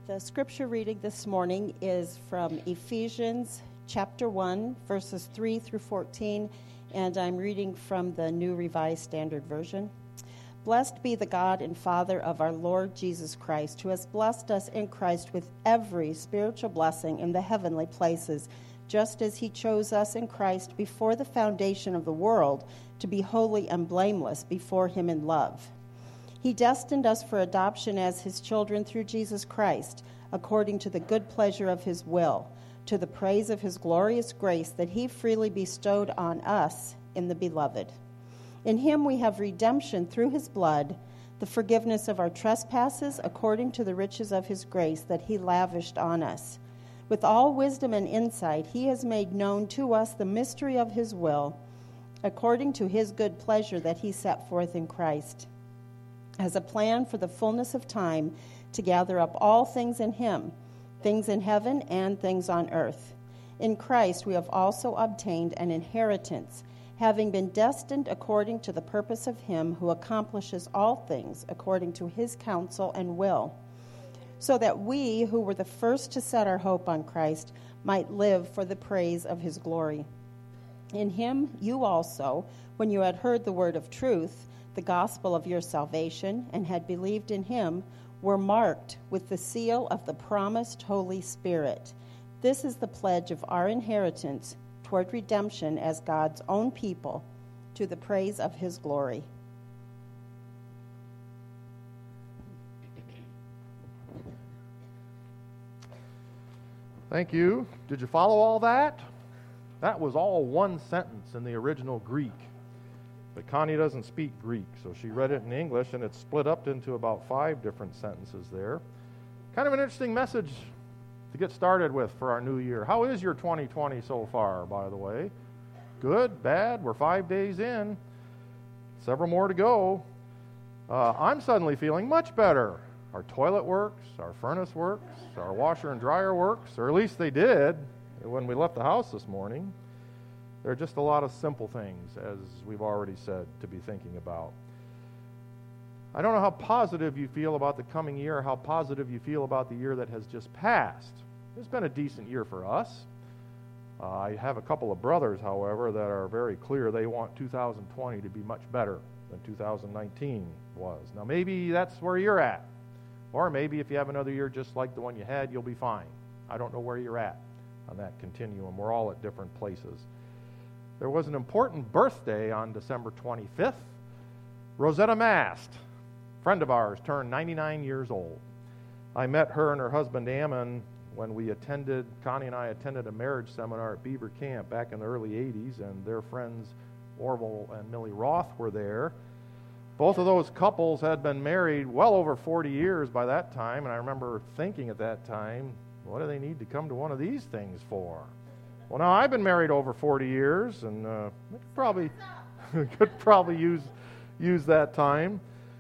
The scripture reading this morning is from Ephesians chapter 1, verses 3 through 14, and I'm reading from the New Revised Standard Version. Blessed be the God and Father of our Lord Jesus Christ, who has blessed us in Christ with every spiritual blessing in the heavenly places, just as he chose us in Christ before the foundation of the world to be holy and blameless before him in love. He destined us for adoption as his children through Jesus Christ, according to the good pleasure of his will, to the praise of his glorious grace that he freely bestowed on us in the Beloved. In him we have redemption through his blood, the forgiveness of our trespasses, according to the riches of his grace that he lavished on us. With all wisdom and insight, he has made known to us the mystery of his will, according to his good pleasure that he set forth in Christ, as a plan for the fullness of time to gather up all things in him, things in heaven and things on earth. In Christ we have also obtained an inheritance, having been destined according to the purpose of him who accomplishes all things according to his counsel and will, so that we who were the first to set our hope on Christ might live for the praise of his glory. In him you also, when you had heard the word of truth, the gospel of your salvation, and had believed in him, were marked with the seal of the promised Holy Spirit. This is the pledge of our inheritance toward redemption as God's own people, to the praise of his glory. Thank you. Did you follow all that? That was all one sentence in the original Greek. But Connie doesn't speak Greek, so she read it in English, and it's split up into about 5 different sentences there. Kind of an interesting message to get started with for our new year. How is your 2020 so far, by the way? Good? Bad? We're 5 days in. Several more to go. I'm suddenly feeling much better. Our toilet works, our furnace works, our washer and dryer works, or at least they did when we left the house this morning. There are just a lot of simple things, as we've already said, to be thinking about. I don't know how positive you feel about the coming year, or how positive you feel about the year that has just passed. It's been a decent year for us. I have a couple of brothers, however, that are very clear they want 2020 to be much better than 2019 was. Now, maybe that's where you're at. Or maybe if you have another year just like the one you had, you'll be fine. I don't know where you're at on that continuum. We're all at different places. There was an important birthday on December 25th. Rosetta Mast, a friend of ours, turned 99 years old. I met her and her husband Ammon when Connie and I attended a marriage seminar at Beaver Camp back in the early 80s, and their friends Orville and Millie Roth were there. Both of those couples had been married well over 40 years by that time, and I remember thinking at that time, what do they need to come to one of these things for? Well, now I've been married over 40 years, and could probably use that time.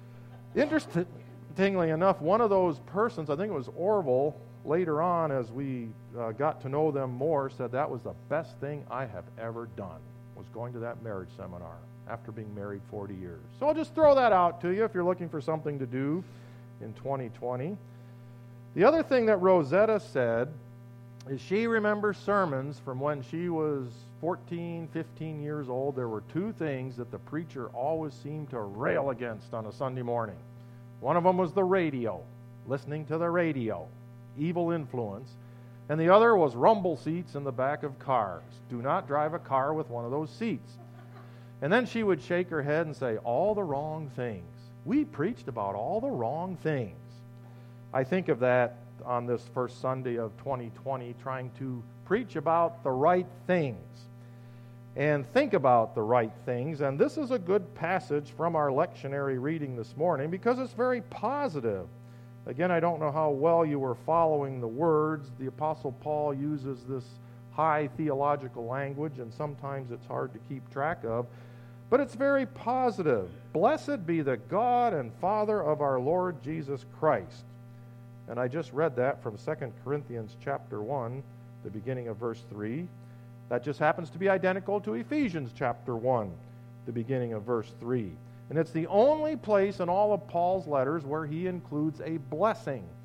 Interestingly enough, one of those persons, I think it was Orville, later on as we got to know them more, said that was the best thing I have ever done, was going to that marriage seminar after being married 40 years. So I'll just throw that out to you if you're looking for something to do in 2020. The other thing that Rosetta said is she remembers sermons from when she was 14, 15 years old. There were 2 things that the preacher always seemed to rail against on a Sunday morning. One of them was the radio, listening to the radio, evil influence. And the other was rumble seats in the back of cars. Do not drive a car with one of those seats. And then she would shake her head and say, all the wrong things. We preached about all the wrong things. I think of that on this first Sunday of 2020, trying to preach about the right things and think about the right things. And this is a good passage from our lectionary reading this morning because it's very positive. Again, I don't know how well you were following the words. The Apostle Paul uses this high theological language, and sometimes it's hard to keep track of. But it's very positive. Blessed be the God and Father of our Lord Jesus Christ. And I just read that from 2 Corinthians chapter 1, the beginning of verse 3. That just happens to be identical to Ephesians chapter 1, the beginning of verse 3. And it's the only place in all of Paul's letters where he includes a blessing.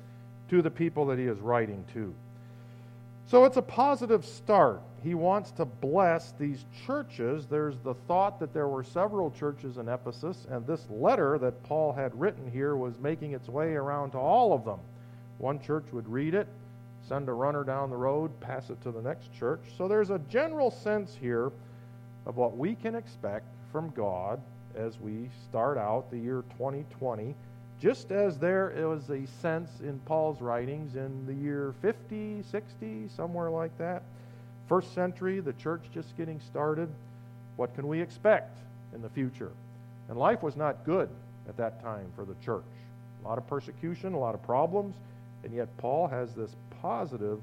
to the people that he is writing to. So it's a positive start. He wants to bless these churches. There's the thought that there were several churches in Ephesus, and this letter that Paul had written here was making its way around to all of them. One church would read it, send a runner down the road, pass it to the next church. So there's a general sense here of what we can expect from God as we start out the year 2020, just as there was a sense in Paul's writings in the year 50, 60, somewhere like that. First century, the church just getting started. What can we expect in the future? And life was not good at that time for the church. A lot of persecution, a lot of problems, and yet Paul has this positive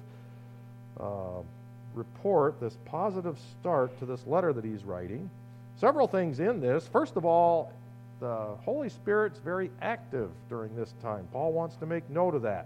report, this positive start to this letter that he's writing. Several things in this. First of all, the Holy Spirit's very active during this time. Paul wants to make note of that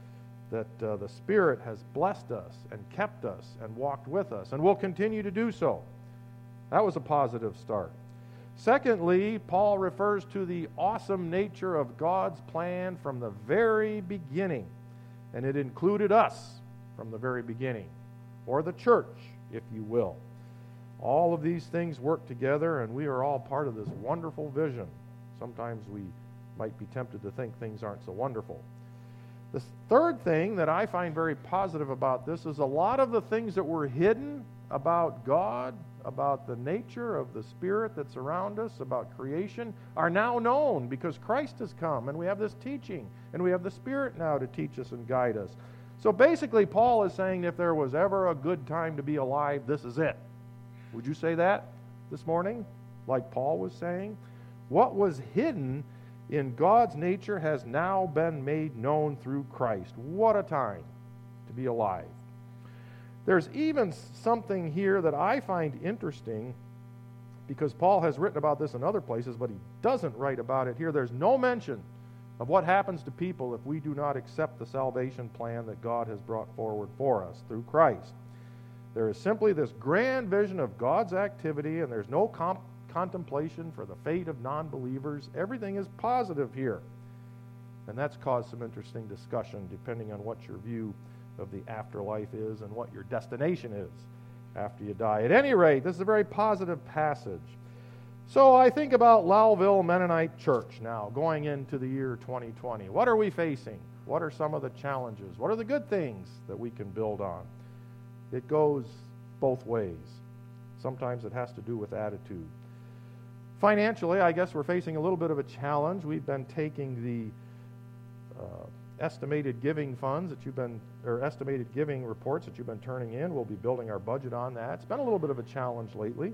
the Spirit has blessed us and kept us and walked with us and will continue to do so. That was a positive start. Secondly, Paul refers to the awesome nature of God's plan from the very beginning, and it included us from the very beginning, or the church, if you will. All of these things work together, and we are all part of this wonderful vision. Sometimes we might be tempted to think things aren't so wonderful. The third thing that I find very positive about this is a lot of the things that were hidden about God, about the nature of the Spirit that's around us, about creation, are now known because Christ has come, and we have this teaching, and we have the Spirit now to teach us and guide us. So basically, Paul is saying if there was ever a good time to be alive, this is it. Would you say that this morning, like Paul was saying? What was hidden in God's nature has now been made known through Christ. What a time to be alive. There's even something here that I find interesting, because Paul has written about this in other places, but he doesn't write about it here. There's no mention of what happens to people if we do not accept the salvation plan that God has brought forward for us through Christ. There is simply this grand vision of God's activity, and there's no contemplation for the fate of non-believers. Everything is positive here. And that's caused some interesting discussion depending on what your view of the afterlife is and what your destination is after you die. At any rate, this is a very positive passage. So I think about Lowville Mennonite Church now, going into the year 2020. What are we facing? What are some of the challenges? What are the good things that we can build on? It goes both ways. Sometimes it has to do with attitude. Financially, I guess we're facing a little bit of a challenge. We've been taking the estimated giving funds that estimated giving reports that you've been turning in. We'll be building our budget on that. It's been a little bit of a challenge lately.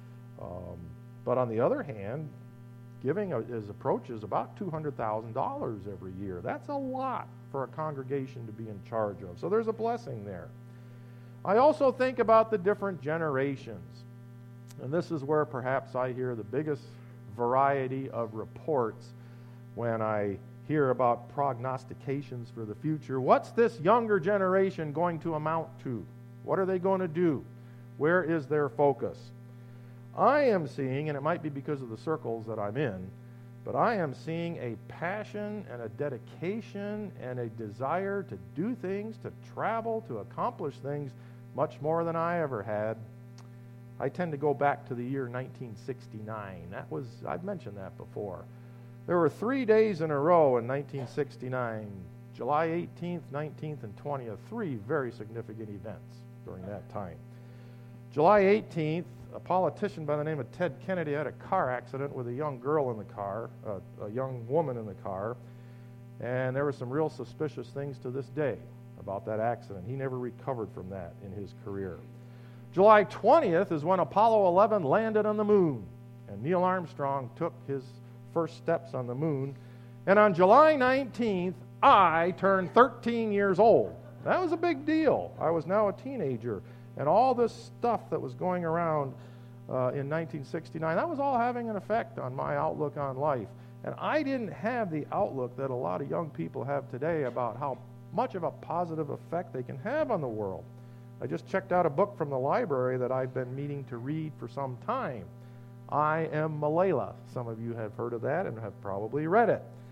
But on the other hand, giving approaches about $200,000 every year. That's a lot for a congregation to be in charge of. So there's a blessing there. I also think about the different generations. And this is where perhaps I hear the biggest variety of reports when I hear about prognostications for the future. What's this younger generation going to amount to? What are they going to do? Where is their focus? I am seeing, and it might be because of the circles that I'm in, but I am seeing a passion and a dedication and a desire to do things, to travel, to accomplish things much more than I ever had. I tend to go back to the year 1969. I've mentioned that before. There were 3 days in a row in 1969, July 18th, 19th, and 20th, 3 very significant events during that time. July 18th, a politician by the name of Ted Kennedy had a car accident with a young girl in the car, a young woman in the car, and there were some real suspicious things to this day about that accident. He never recovered from that in his career. July 20th is when Apollo 11 landed on the moon, and Neil Armstrong took his first steps on the moon. And on July 19th, I turned 13 years old. That was a big deal. I was now a teenager. And all this stuff that was going around in 1969, that was all having an effect on my outlook on life. And I didn't have the outlook that a lot of young people have today about how much of a positive effect they can have on the world. I just checked out a book from the library that I've been meaning to read for some time. I Am Malala. Some of you have heard of that and have probably read it.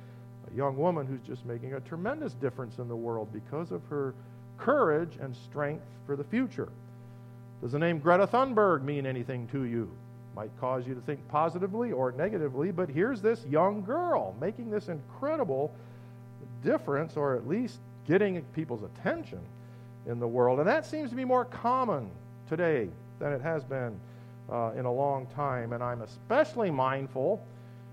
a young woman who's just making a tremendous difference in the world because of her courage and strength for the future. Does the name Greta Thunberg mean anything to you? Might cause you to think positively or negatively, but here's this young girl making this incredible difference, or at least getting people's attention in the world. And that seems to be more common today than it has been in a long time. And I'm especially mindful,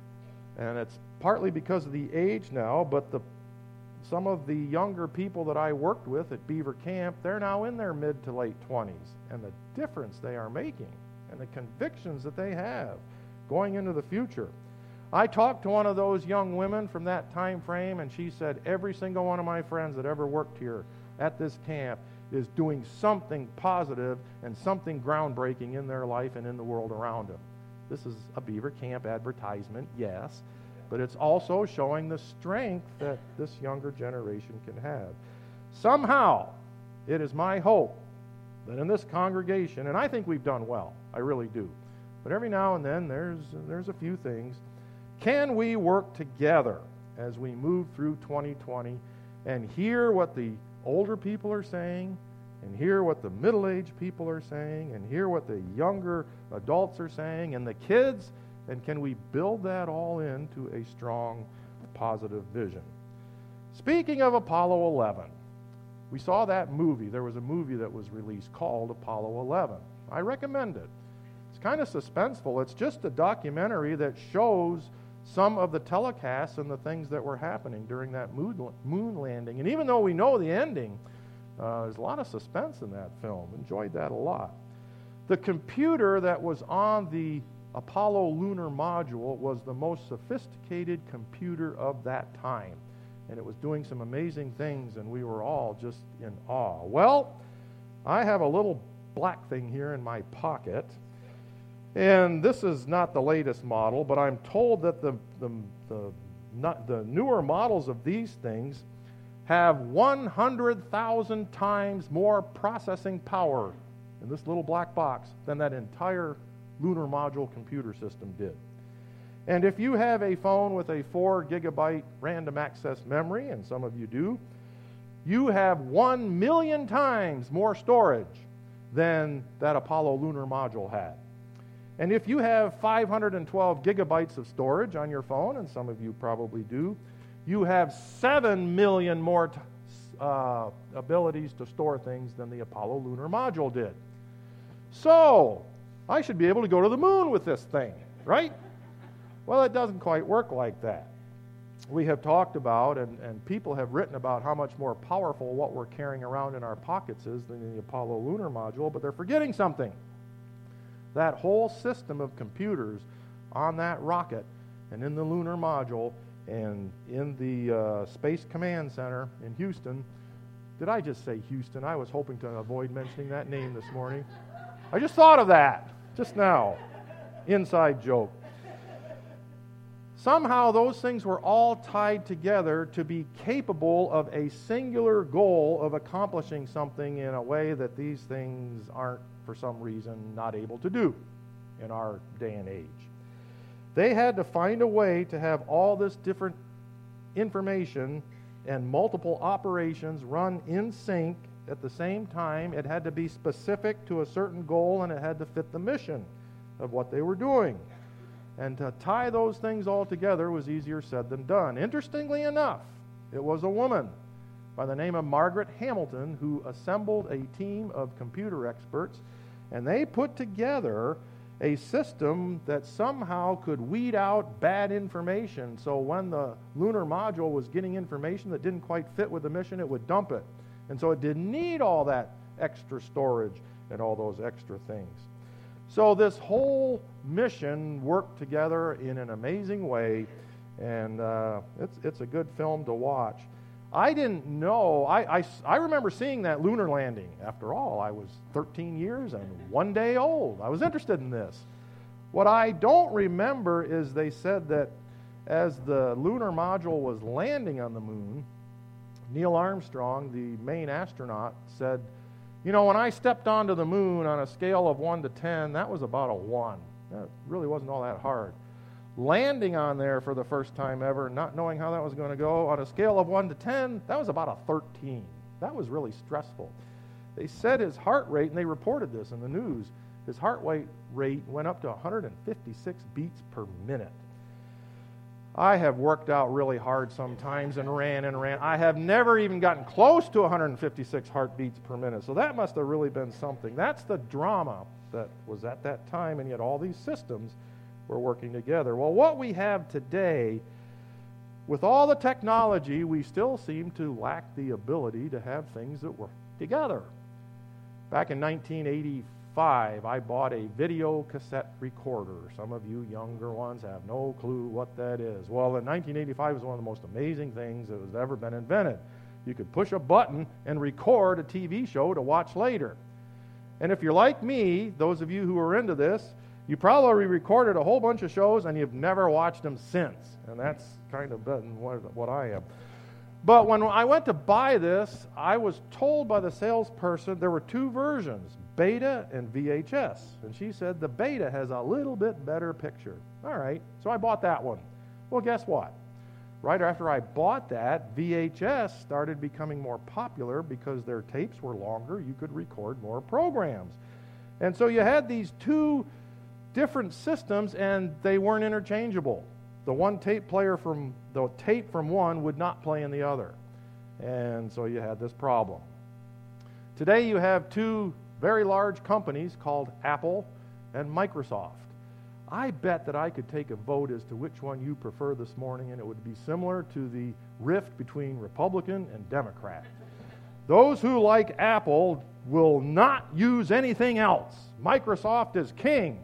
and it's partly because of the age now, but some of the younger people that I worked with at Beaver Camp, they're now in their mid to late 20s, and the difference they are making and the convictions that they have going into the future. I talked to one of those young women from that time frame, and she said, every single one of my friends that ever worked here at this camp is doing something positive and something groundbreaking in their life and in the world around them. This is a Beaver Camp advertisement, yes, but it's also showing the strength that this younger generation can have. Somehow, it is my hope that in this congregation, and I think we've done well, I really do, but every now and then there's a few things. Can we work together as we move through 2020 and hear what the older people are saying, and hear what the middle-aged people are saying, and hear what the younger adults are saying, and the kids, and can we build that all into a strong, positive vision? Speaking of Apollo 11, we saw that movie. There was a movie that was released called Apollo 11. I recommend it. It's kind of suspenseful. It's just a documentary that shows some of the telecasts and the things that were happening during that moon landing. And even though we know the ending, there's a lot of suspense in that film. Enjoyed that a lot. The computer that was on the Apollo lunar module was the most sophisticated computer of that time. And it was doing some amazing things, and we were all just in awe. Well, I have a little black thing here in my pocket. And this is not the latest model, but I'm told that the newer models of these things have 100,000 times more processing power in this little black box than that entire lunar module computer system did. And if you have a phone with a 4 gigabyte random access memory, and some of you do, you have 1 million times more storage than that Apollo lunar module had. And if you have 512 gigabytes of storage on your phone, and some of you probably do, you have 7 million more abilities to store things than the Apollo lunar module did. So, I should be able to go to the moon with this thing, right? Well, it doesn't quite work like that. We have talked about, and people have written about how much more powerful what we're carrying around in our pockets is than the Apollo lunar module, but they're forgetting something. That whole system of computers on that rocket and in the lunar module and in the Space Command Center in Houston. Did I just say Houston? I was hoping to avoid mentioning that name this morning. I just thought of that just now. Inside joke. Somehow those things were all tied together to be capable of a singular goal of accomplishing something in a way that these things aren't, for some reason, not able to do in our day and age. They had to find a way to have all this different information and multiple operations run in sync at the same time. It had to be specific to a certain goal, and it had to fit the mission of what they were doing. And to tie those things all together was easier said than done. Interestingly enough, it was a woman by the name of Margaret Hamilton who assembled a team of computer experts, and they put together a system that somehow could weed out bad information. So when the lunar module was getting information that didn't quite fit with the mission, it would dump it. And so it didn't need all that extra storage and all those extra things. So this whole mission worked together in an amazing way, and it's a good film to watch. I didn't know, I remember seeing that lunar landing. After all, I was 13 years and 1 day old. I was interested in this. What I don't remember is they said that as the lunar module was landing on the moon, Neil Armstrong, the main astronaut, said, you know, when I stepped onto the moon on a scale of 1 to 10, that was about a 1. That really wasn't all that hard. landing on there for the first time ever, not knowing how that was going to go. On a scale of 1 to 10, that was about a 13. That was really stressful. They said his heart rate, and they reported this in the news, his heart rate went up to 156 beats per minute. I have worked out really hard sometimes and ran. I have never even gotten close to 156 heartbeats per minute. So that must have really been something. That's the drama that was at that time, and yet all these systems were working together. Well, what we have today, with all the technology, we still seem to lack the ability to have things that work together. Back in 1985, I bought a video cassette recorder. Some of you younger ones have no clue what that is. Well, in 1985 was one of the most amazing things that has ever been invented. You could push a button and record a TV show to watch later. And if you're like me, those of you who are into this, you probably recorded a whole bunch of shows and you've never watched them since. And that's kind of been what I am. But when I went to buy this, I was told by the salesperson there were two versions, Beta and VHS. And she said the Beta has a little bit better picture. All right, so I bought that one. Well, guess what? Right after I bought that, VHS started becoming more popular because their tapes were longer. You could record more programs. And so you had these two different systems, and they weren't interchangeable. The one tape from one would not play in the other. And so you had this problem. Today you have two very large companies called Apple and Microsoft. I bet that I could take a vote as to which one you prefer this morning, and it would be similar to the rift between Republican and Democrat. Those who like Apple will not use anything else. Microsoft is king.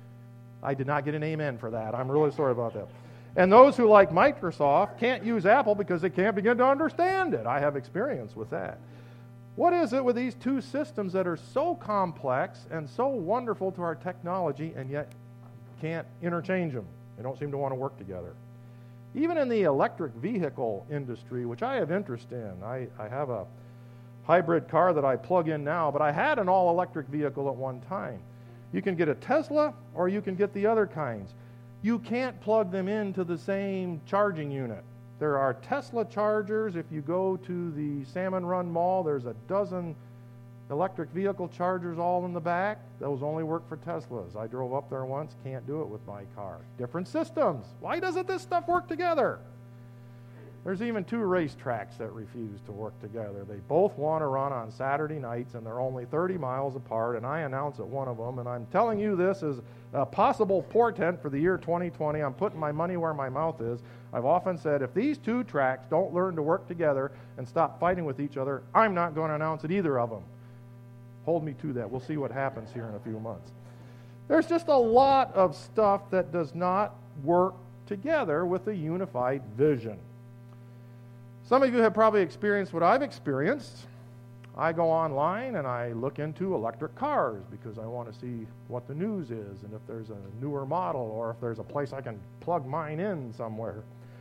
I did not get an amen for that. I'm really sorry about that. And those who like Microsoft can't use Apple because they can't begin to understand it. I have experience with that. What is it with these two systems that are so complex and so wonderful to our technology and yet can't interchange them? They don't seem to want to work together. Even in the electric vehicle industry, which I have interest in, I have a hybrid car that I plug in now, but I had an all-electric vehicle at one time. You can get a Tesla or you can get the other kinds. You can't plug them into the same charging unit. There are Tesla chargers. If you go to the Salmon Run Mall, there's a dozen electric vehicle chargers all in the back. Those only work for Teslas. I drove up there once, can't do it with my car. Different systems. Why doesn't this stuff work together? There's even two racetracks that refuse to work together. They both want to run on Saturday nights, and they're only 30 miles apart, and I announce at one of them, and I'm telling you this as a possible portent for the year 2020. I'm putting my money where my mouth is. I've often said, if these two tracks don't learn to work together and stop fighting with each other, I'm not going to announce at either of them. Hold me to that. We'll see what happens here in a few months. There's just a lot of stuff that does not work together with a unified vision. Some of you have probably experienced what I've experienced. I go online and I look into electric cars because I want to see what the news is and if there's a newer model or if there's a place I can plug mine in somewhere.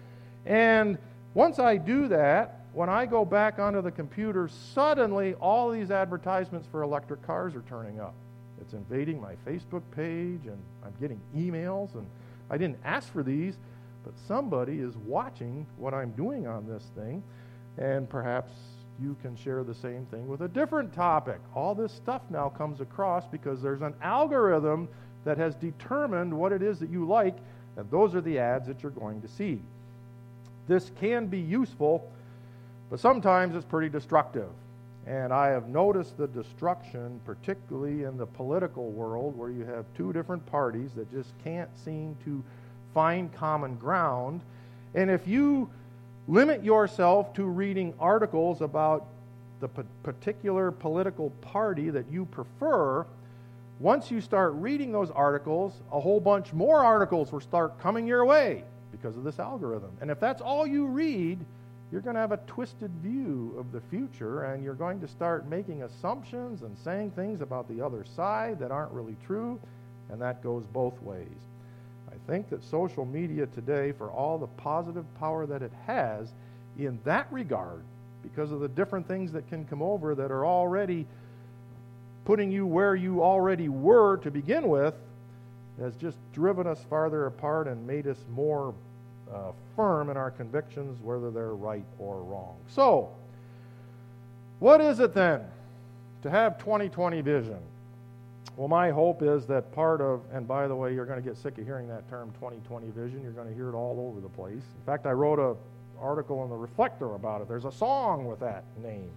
And once I do that, when I go back onto the computer, suddenly all these advertisements for electric cars are turning up. It's invading my Facebook page, and I'm getting emails, and I didn't ask for these, but somebody is watching what I'm doing on this thing, and perhaps you can share the same thing with a different topic. All this stuff now comes across because there's an algorithm that has determined what it is that you like, and those are the ads that you're going to see. This can be useful, but sometimes it's pretty destructive. And I have noticed the destruction, particularly in the political world, where you have two different parties that just can't seem to find common ground. And if you limit yourself to reading articles about the particular political party that you prefer, once you start reading those articles, a whole bunch more articles will start coming your way because of this algorithm. And if that's all you read, you're going to have a twisted view of the future, and you're going to start making assumptions and saying things about the other side that aren't really true, and that goes both ways. I think that social media today, for all the positive power that it has in that regard, because of the different things that can come over that are already putting you where you already were to begin with, has just driven us farther apart and made us more firm in our convictions, whether they're right or wrong. So, what is it then to have 2020 vision? Well, my hope is that part of, and by the way, you're going to get sick of hearing that term 2020 vision. You're going to hear it all over the place. In fact, I wrote an article in the Reflector about it. There's a song with that name.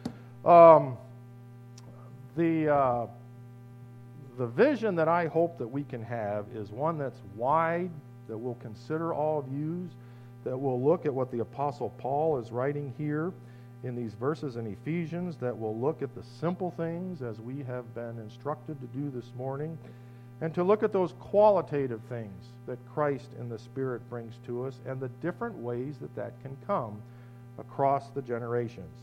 The vision that I hope that we can have is one that's wide, that will consider all views, that will look at what the Apostle Paul is writing here in these verses in Ephesians, that will look at the simple things as we have been instructed to do this morning, and to look at those qualitative things that Christ in the Spirit brings to us and the different ways that that can come across the generations.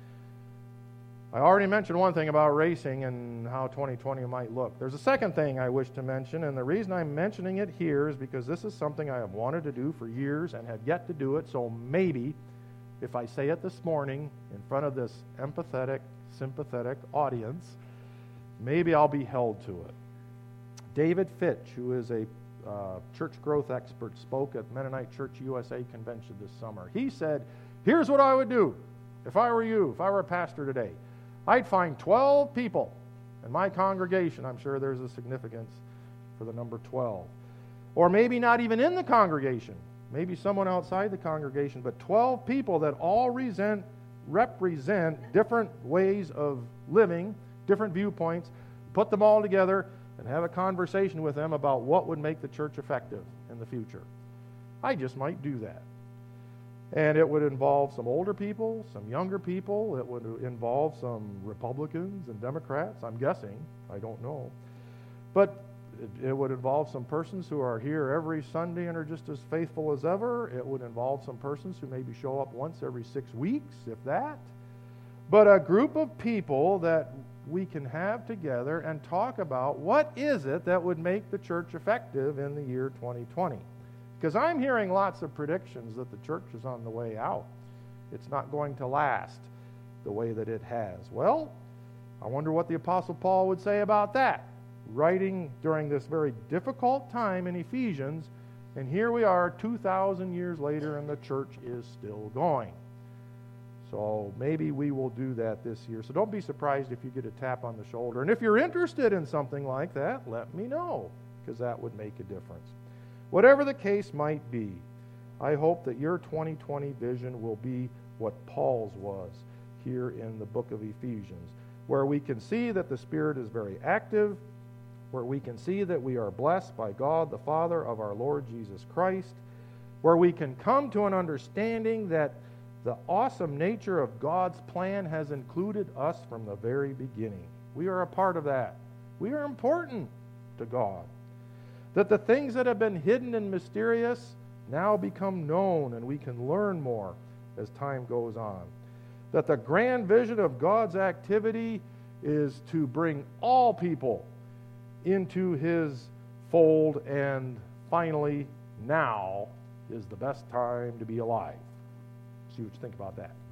I already mentioned one thing about racing and how 2020 might look. There's a second thing I wish to mention, and the reason I'm mentioning it here is because this is something I have wanted to do for years and have yet to do it, so maybe if I say it this morning in front of this empathetic, sympathetic audience, maybe I'll be held to it. David Fitch, who is a church growth expert, spoke at Mennonite Church USA convention this summer. He said, here's what I would do if I were you, if I were a pastor today. I'd find 12 people in my congregation. I'm sure there's a significance for the number 12. Or maybe not even in the congregation. Maybe someone outside the congregation, but 12 people that all represent different ways of living, different viewpoints, put them all together and have a conversation with them about what would make the church effective in the future. I just might do that. And it would involve some older people, some younger people. It would involve some Republicans and Democrats, I'm guessing. I don't know. But it would involve some persons who are here every Sunday and are just as faithful as ever. It would involve some persons who maybe show up once every 6 weeks, if that. But a group of people that we can have together and talk about what is it that would make the church effective in the year 2020. Because I'm hearing lots of predictions that the church is on the way out. It's not going to last the way that it has. Well, I wonder what the Apostle Paul would say about that, writing during this very difficult time in Ephesians, and here we are 2,000 years later and the church is still going. So maybe we will do that this year. So don't be surprised if you get a tap on the shoulder. And if you're interested in something like that, let me know, because that would make a difference. Whatever the case might be, I hope that your 2020 vision will be what Paul's was here in the book of Ephesians, where we can see that the Spirit is very active, where we can see that we are blessed by God the Father of our Lord Jesus Christ, where we can come to an understanding that the awesome nature of God's plan has included us from the very beginning. We are a part of that. We are important to God. That the things that have been hidden and mysterious now become known and we can learn more as time goes on. That the grand vision of God's activity is to bring all people into His fold, and finally, now is the best time to be alive. See what you think about that.